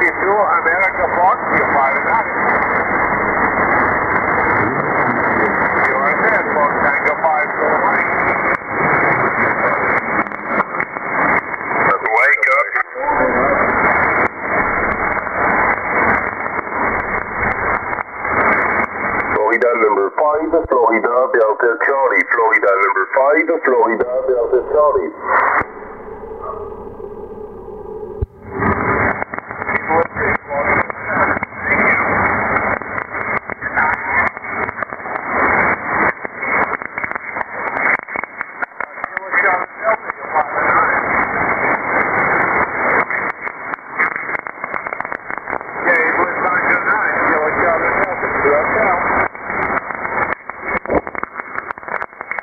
42, America Fox, you're firing up. You are dead, Fox Tango 5, go away. Wake up. Florida number 5, Florida Delta Charlie. Florida number 5, Florida Delta Charlie. Shot